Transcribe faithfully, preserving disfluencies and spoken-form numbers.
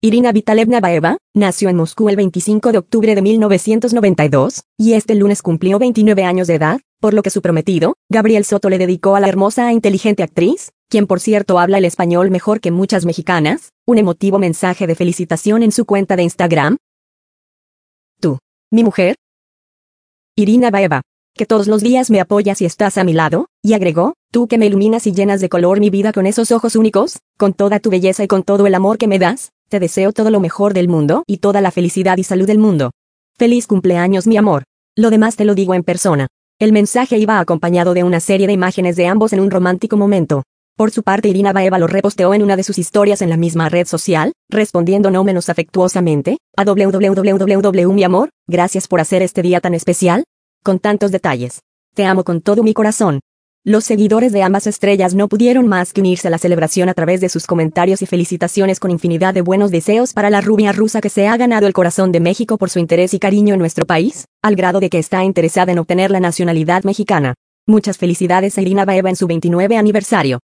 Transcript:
Irina Vitalevna Baeva nació en Moscú el veinticinco de octubre de mil novecientos noventa y dos, y este lunes cumplió veintinueve años de edad, por lo que su prometido, Gabriel Soto, le dedicó a la hermosa e inteligente actriz, quien por cierto habla el español mejor que muchas mexicanas, un emotivo mensaje de felicitación en su cuenta de Instagram. Tú, mi mujer, Irina Baeva, que todos los días me apoyas y estás a mi lado, y agregó, tú que me iluminas y llenas de color mi vida con esos ojos únicos, con toda tu belleza y con todo el amor que me das, te deseo todo lo mejor del mundo y toda la felicidad y salud del mundo. Feliz cumpleaños, mi amor. Lo demás te lo digo en persona. El mensaje iba acompañado de una serie de imágenes de ambos en un romántico momento. Por su parte, Irina Baeva lo reposteó en una de sus historias en la misma red social, respondiendo no menos afectuosamente, a www mi amor, gracias por hacer este día tan especial, con tantos detalles. Te amo con todo mi corazón. Los seguidores de ambas estrellas no pudieron más que unirse a la celebración a través de sus comentarios y felicitaciones con infinidad de buenos deseos para la rubia rusa que se ha ganado el corazón de México por su interés y cariño en nuestro país, al grado de que está interesada en obtener la nacionalidad mexicana. Muchas felicidades a Irina Baeva en su veintinueve aniversario.